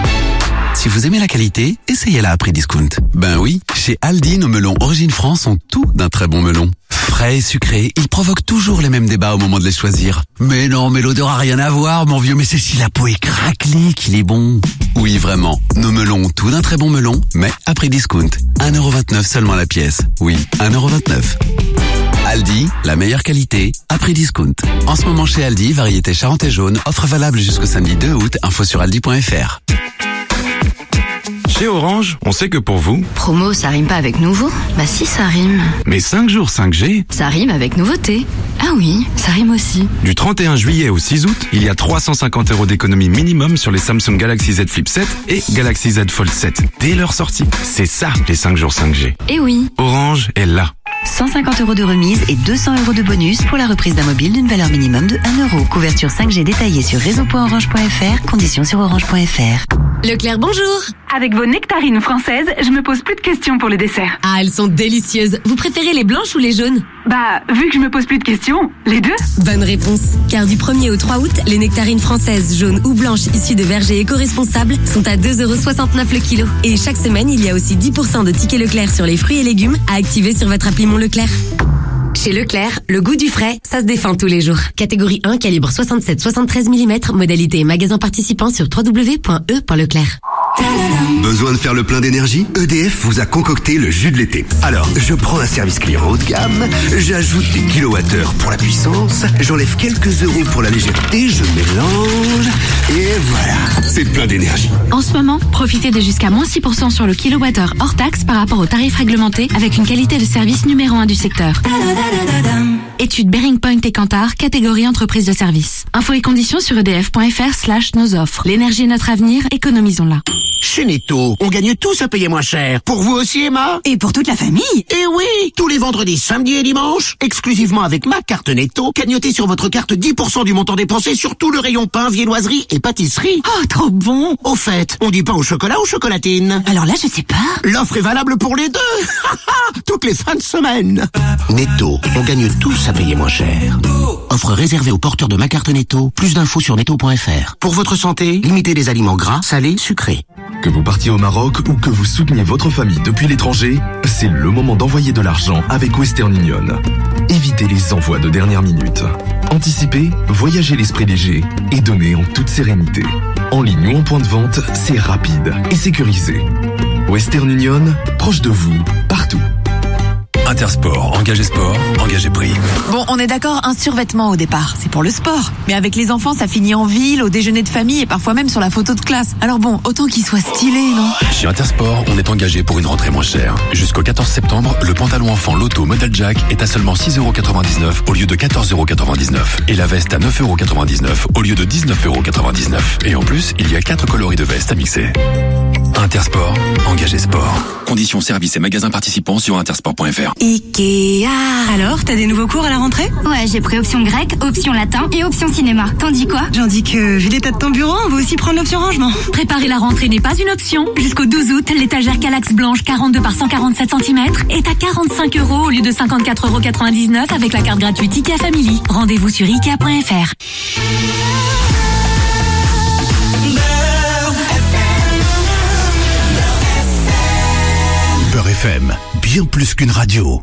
Si vous aimez la qualité, essayez-la à prix discount. Ben oui, chez Aldi, nos melons Origine France ont tout d'un très bon melon. Frais et sucrés, ils provoquent toujours les mêmes débats au moment de les choisir. Mais non, mais l'odeur a rien à voir, mon vieux, mais c'est si la peau est craquelée qu'il est bon. Oui, vraiment, nos melons ont tout d'un très bon melon, mais à prix discount. 1,29€ seulement la pièce. Oui, 1,29€. Aldi, la meilleure qualité, à prix discount. En ce moment chez Aldi, variété Charentais jaune, offre valable jusqu'au samedi 2 août, info sur aldi.fr. Chez Orange, on sait que pour vous... Promo, ça rime pas avec nouveau? Bah si, ça rime. Mais 5 jours 5G... Ça rime avec nouveauté. Ah oui, ça rime aussi. Du 31 juillet au 6 août, il y a 350€ d'économie minimum sur les Samsung Galaxy Z Flip 7 et Galaxy Z Fold 7 dès leur sortie. C'est ça, les 5 jours 5G. Eh oui. Orange est là. 150€ de remise et 200€ de bonus pour la reprise d'un mobile d'une valeur minimum de 1€. Couverture 5G détaillée sur réseau.orange.fr, conditions sur orange.fr. Leclerc, bonjour. Avec vos nectarines françaises, je me pose plus de questions pour le dessert. Ah, elles sont délicieuses. Vous préférez les blanches ou les jaunes? Bah, vu que je me pose plus de questions, les deux. Bonne réponse. Car du 1er au 3 août, les nectarines françaises, jaunes ou blanches issues de vergers éco-responsables sont à 2,69€ le kilo. Et chaque semaine, il y a aussi 10% de tickets Leclerc sur les fruits et légumes à activer sur votre appli Mon Leclerc. Chez Leclerc, le goût du frais, ça se défend tous les jours. Catégorie 1, calibre 67-73 mm, modalité magasin participant sur www.e.leclerc. Besoin de faire le plein d'énergie? EDF vous a concocté le jus de l'été. Alors, je prends un service client haut de gamme, j'ajoute des kilowattheures pour la puissance, j'enlève quelques euros pour la légèreté, je mélange, et voilà, c'est plein d'énergie. En ce moment, profitez de jusqu'à moins 6% sur le kilowattheure hors taxe par rapport au tarif réglementé avec une qualité de service numéro 1 du secteur. Étude Bearing Point et Kantar, catégorie entreprise de service. Infos et conditions sur edf.fr/nos offres. L'énergie est notre avenir, économisons-la. Chez Netto, on gagne tous à payer moins cher. Pour vous aussi, Emma? Et pour toute la famille? Eh oui! Tous les vendredis, samedis et dimanches, exclusivement avec ma carte Netto, gagnotez sur votre carte 10% du montant dépensé sur tout le rayon pain, viennoiserie et pâtisserie. Oh, trop bon! Au fait, on dit pain au chocolat ou chocolatine? Alors là, je sais pas. L'offre est valable pour les deux! Toutes les les fins de semaine. Netto, on gagne tous à payer moins cher. Offre réservée aux porteurs de ma carte Netto. Plus d'infos sur netto.fr. Pour votre santé, limitez les aliments gras, salés, sucrés. Que vous partiez au Maroc ou que vous souteniez votre famille depuis l'étranger, c'est le moment d'envoyer de l'argent avec Western Union. Évitez les envois de dernière minute. Anticipez, voyagez l'esprit léger et donnez en toute sérénité. En ligne ou en point de vente, c'est rapide et sécurisé. Western Union, proche de vous, partout. Intersport, engagé sport, engagé prix. Bon, on est d'accord, un survêtement au départ, c'est pour le sport. Mais avec les enfants, ça finit en ville, au déjeuner de famille et parfois même sur la photo de classe. Alors bon, autant qu'il soit stylé, non? Chez Intersport, on est engagé pour une rentrée moins chère. Jusqu'au 14 septembre, le pantalon enfant Lotto Model Jack est à seulement 6,99€ au lieu de 14,99€. Et la veste à 9,99€ au lieu de 19,99€. Et en plus, il y a 4 coloris de veste à mixer. Intersport, engagé sport. Conditions, services et magasins participants sur intersport.fr. Ikea. Alors, t'as des nouveaux cours à la rentrée? Ouais, j'ai pris option grec, option latin et option cinéma. T'en dis quoi? J'en dis que, vu l'état de ton bureau, on va aussi prendre l'option rangement. Préparer la rentrée n'est pas une option. Jusqu'au 12 août, l'étagère Calax blanche 42 par 147 cm est à 45€ au lieu de 54,99€ avec la carte gratuite Ikea Family. Rendez-vous sur Ikea.fr. Beurre FM, bien plus qu'une radio.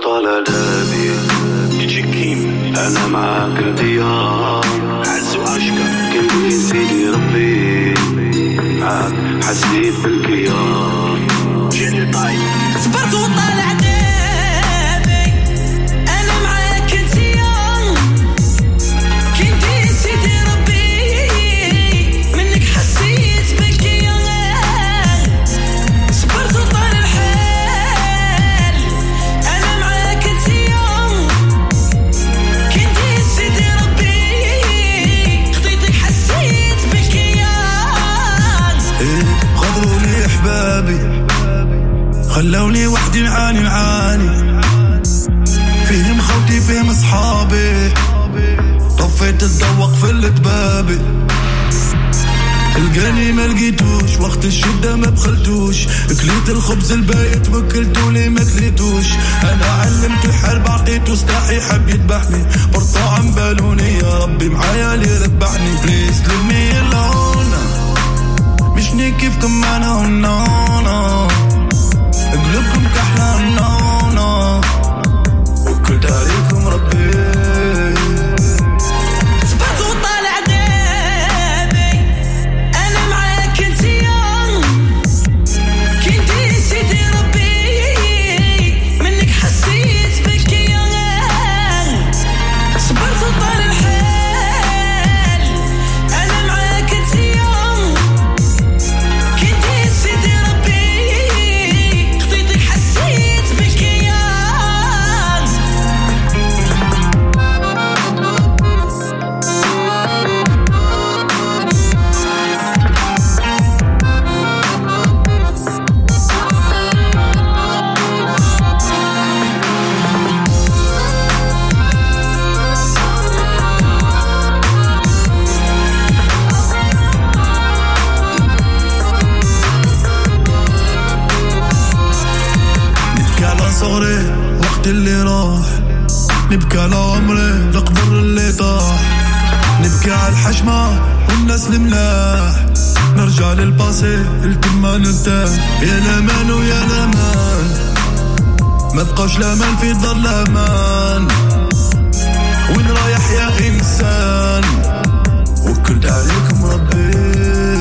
خلوني وحدي نعاني فيهم خوتي فيهم اصحابي طفيت الضوء قفلت بابي القاني ما لقيتوش وقت الشدة ما بخلتوش كليت الخبز البايت وكلتولي ما كليتوش انا علمت الحرب عطيته سلاحي حب يذبحني برطاعم بالوني يا ربي معايا اللي ربحني بليز لمي الهون مشني كيفكم انا ونانا قلوبكم كحلة منانا وكلت عليكم ربي صبرت وطالع دابي أنا معاك انت يوم كنتي سيدي ربي منك حسيت بك يا صبرت وطالع الحال أنا معاك انت يوم كنتي سيدي ربي صغري وقت اللي راح نبكي على عمري القبر اللي طاح نبكي على الحشمة والناس الملاح نرجع للباسي الكل ما نرتاح يا الامان ويا الامان ما بقاش الامان في دار الامان وين رايح يا انسان وكلت عليكم ربي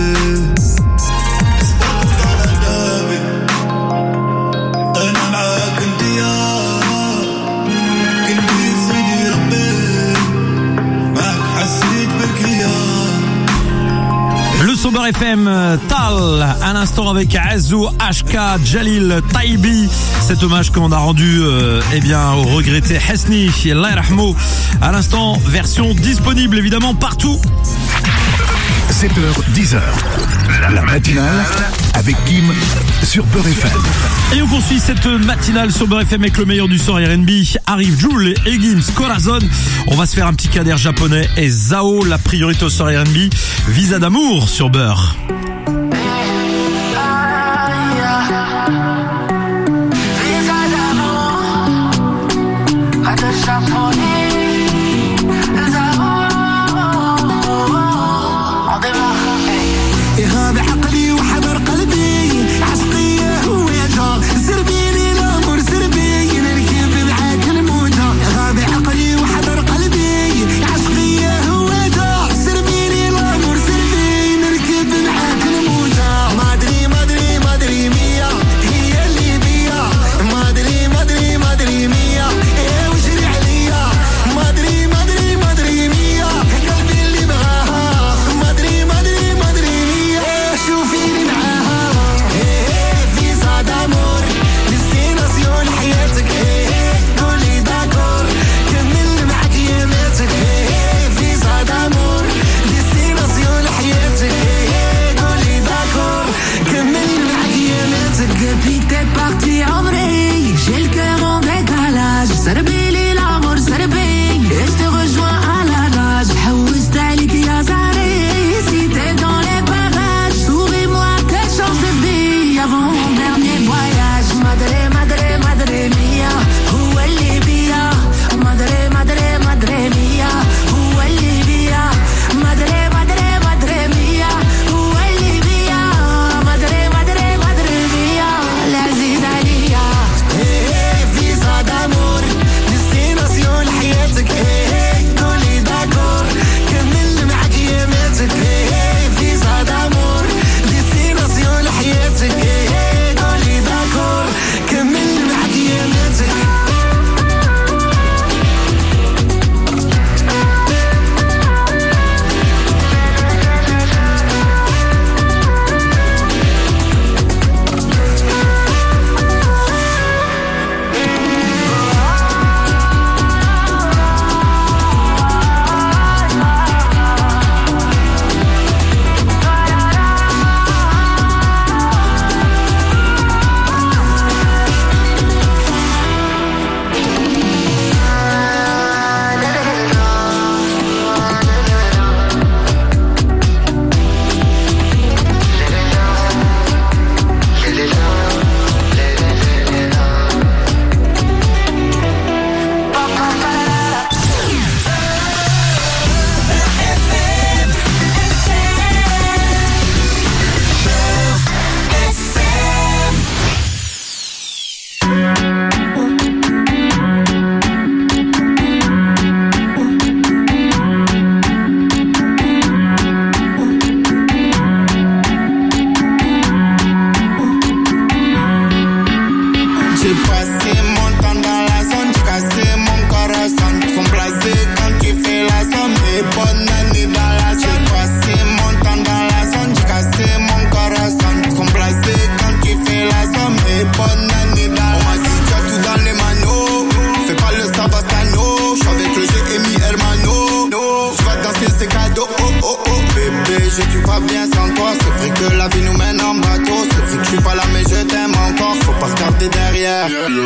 Beurre FM, Tal, à l'instant avec Azou, HK, Jalil, Taibi. Cet hommage qu'on a rendu au regretté Hesni, Allah Rahmo. À l'instant, version disponible évidemment partout. 7h, 10h. La matinale avec Kim sur Beurre FM. Et on poursuit cette matinale sur Beurre FM avec le meilleur du son R&B. Arrive Jul et Gims, Corazon. On va se faire un petit cadet japonais et Zao, la priorité au son R&B. Visa d'amour sur Beurre. Visa d'amour.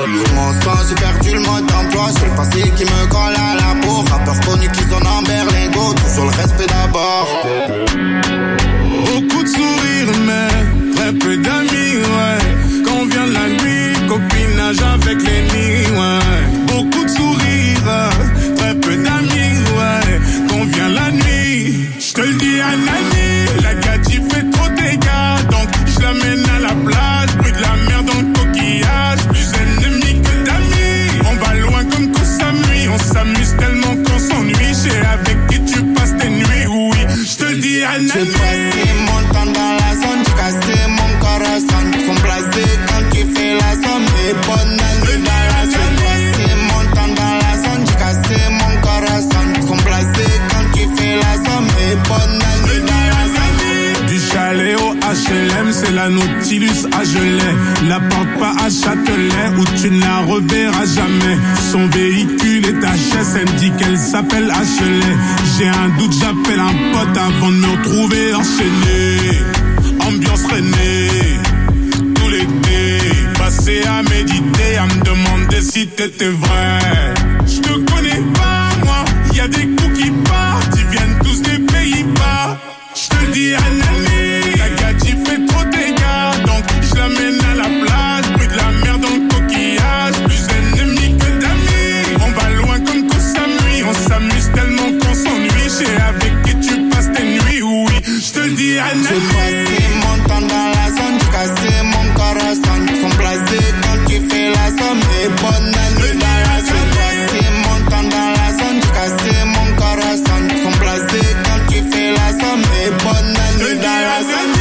Mon sang, j'ai perdu le mode d'emploi. C'est le passé qui me colle à la peau. Rappeurs connus qui sont en berlingot. Toujours le respect d'abord. Beaucoup de sourires, mais très peu d'amis, ouais. Quand vient la nuit, copinage avec l'ennemi, ouais. Beaucoup de sourires, très peu d'amis, ouais. Quand vient la nuit, je te le dis à Nani, la gadji fait trop de dégâts, donc je l'amène à la plage, bruit de la mer dans le coquillage, plus ennemis que d'amis. On va loin comme qu'on s'amuse, on s'amuse tellement qu'on s'ennuie. J'ai avec qui tu passes tes nuits, oui. Je te le dis à Nani. J'ai passé mon temps dans la zone, j'ai cassé mon corazon. Sont blasés quand tu fais la somme, et bonne année dans la zone. J'ai passé mon temps dans la zone, j'ai cassé mon corazon. Sont blasés quand tu fais la somme, et bonne année dans la zone. Du chalet au HLM, c'est la Nautilus à gelée. La porte pas à Châtelet, où tu ne la reverras jamais. Son véhicule est HS, elle dit qu'elle s'appelle HLM. J'ai un doute, j'appelle un pote avant de me retrouver enchaîné. Ambiance René, tout l'été, passé à méditer, à me demander si t'étais vrai. Je te connais pas, moi, y a des coups qui partent, ils viennent tous des Pays-Bas. Je te le dis à Nani, la gadji fait trop de dégâts, donc je l'amène à la plage, bruit de la mer dans le coquillage, plus ennemis que d'amis. On va loin comme qu'on s'amuse, on s'amuse tellement qu'on s'ennuie. J'ai avec qui tu passes tes nuits, oui. Je te le dis à Nani. J'ai passé mon temps dans la zone, j'ai cassé mon corazon. Sont blasés quand tu fais la somme, et bonne année dans la zone. J'ai passé mon temps dans la zone, j'ai cassé mon corazon. Sont blasés quand tu fais la somme, et bonne année dans la zone.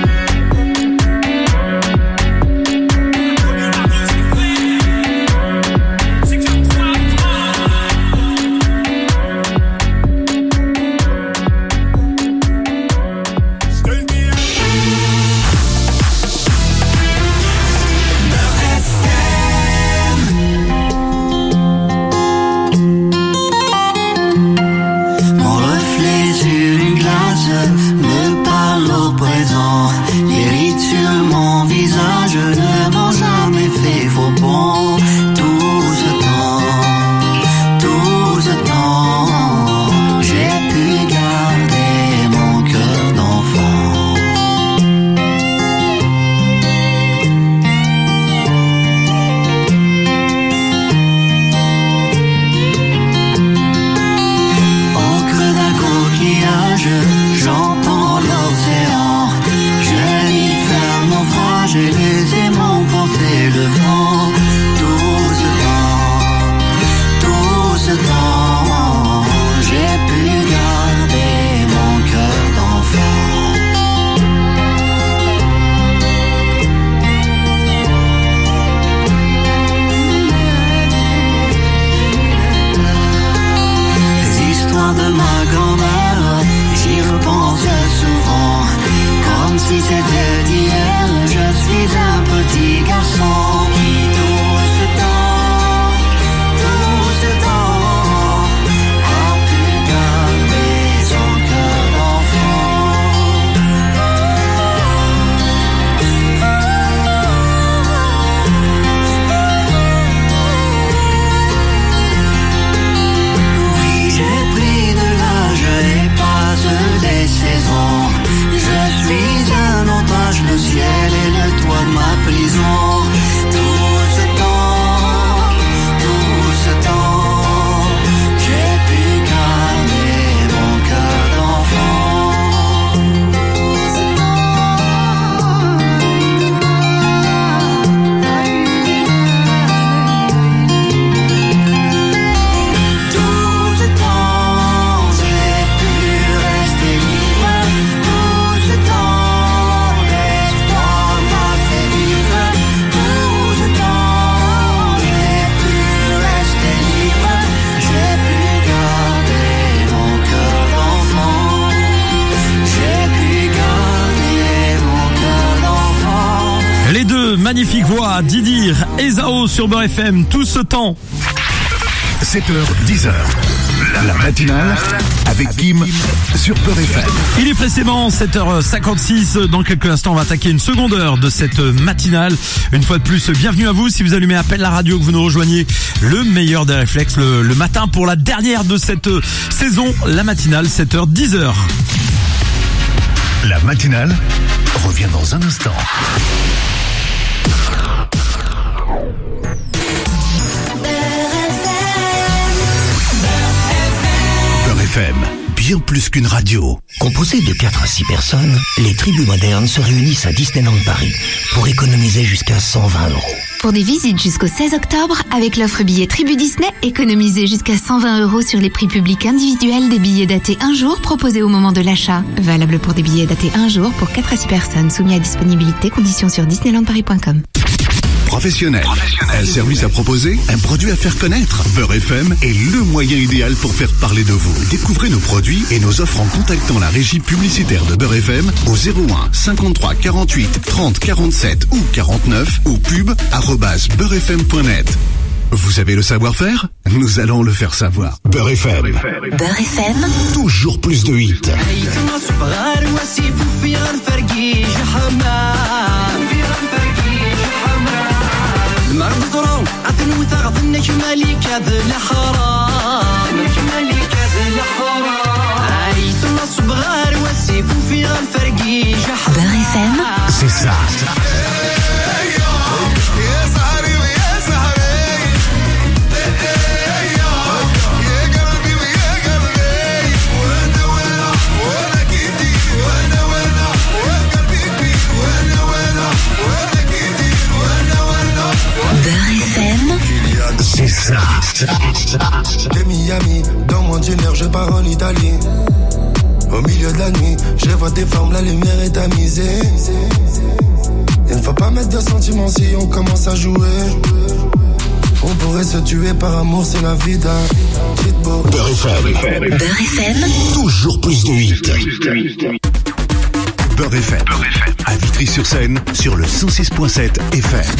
Magnifique voix, Didir et Zao sur Beurre FM, tout ce temps. 7h, 10h. La matinale avec Kim sur Beurre FM. Il est précisément 7h56. Dans quelques instants, on va attaquer une seconde heure de cette matinale. Une fois de plus, bienvenue à vous. Si vous allumez Appel la radio, que vous nous rejoignez, le meilleur des réflexes le matin pour la dernière de cette saison, la matinale, 7h, 10h. La matinale revient dans un instant. Beurre FM, bien plus qu'une radio. Composé de 4 à 6 personnes, les tribus modernes se réunissent à Disneyland Paris pour économiser jusqu'à 120 €. Pour des visites jusqu'au 16 octobre, avec l'offre billet Tribu Disney, économisez jusqu'à 120 € sur les prix publics individuels des billets datés un jour proposés au moment de l'achat. Valable pour des billets datés un jour pour 4 à 6 personnes, soumis à disponibilité, conditions sur disneylandparis.com. Professionnel. Un service à proposer, un produit à faire connaître. Beurre FM est le moyen idéal pour faire parler de vous. Découvrez nos produits et nos offres en contactant la régie publicitaire de Beurre FM au 01 53 48 30 47 ou 49 ou pub@beurrefm.net. Vous avez le savoir-faire? Nous allons le faire savoir. Beurre FM. Beurre FM. Toujours plus de hits. المرض زرو عثن وثغثنك مالك هذا الحرام مالك هذا الحرام عايز النصب غار والسيف وفي غار فرقي جحرام Beurre FM. C'est ça. C'est ça. De Miami, dans mon dîner, je pars en Italie. Au milieu de la nuit, je vois tes formes, la lumière est tamisée. Il ne faut pas mettre de sentiments si on commence à jouer. On pourrait se tuer par amour, c'est la vie d'un petite beau. Beurre FM. Beurre FM. Toujours plus de hits. Beurre FM. À Vitry-sur-Seine, sur le 106.7 FM.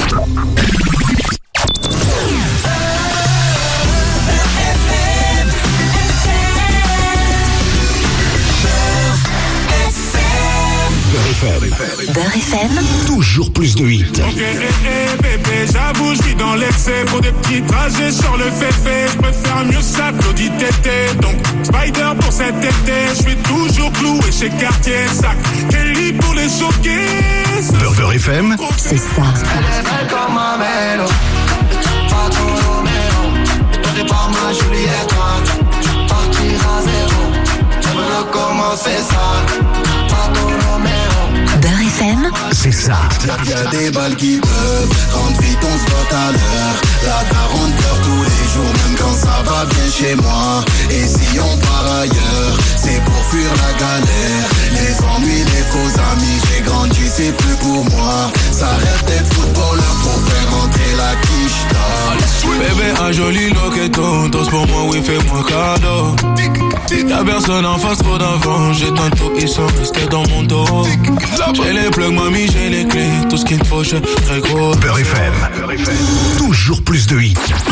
Beurre FM. Toujours plus de hits. Ok, bébé, j'avoue, je vis dans l'excès. Pour des petits trajets sur le féfé, je préfère mieux ça que l'audit tété. Donc, Spider pour cet été, je suis toujours cloué chez Cartier. Sac, Kelly pour les choquer. Beurre FM. C'est ça. Elle est belle comme un mélo. Pas ton Roméo. Donnez pas ma Juliette. Partir à zéro. J'aimerais recommencer ça. Pas ton Roméo. Beurre FM. C'est ça. Y'a des balles qui peuvent rendre vite on se vote à l'heure. La daronne pleure tous les jours, même quand ça va bien chez moi. Et si on part ailleurs, c'est pour fuir la galère. Les ennuis, les faux amis, j'ai grandi, c'est plus pour moi. Ça rêve d'être footballeur pour faire rentrer la quiche d'or. Bébé, un joli loqueton, tous pour moi, oui, fais-moi cadeau. Y'a personne en face, trop d'avant. J'ai tantôt, ils sont restés dans mon dos. J'ai les plugs, mamie, j'ai les clés. Tout ce qu'il me faut, je très gros. Beurre FM. Toujours plus de hits.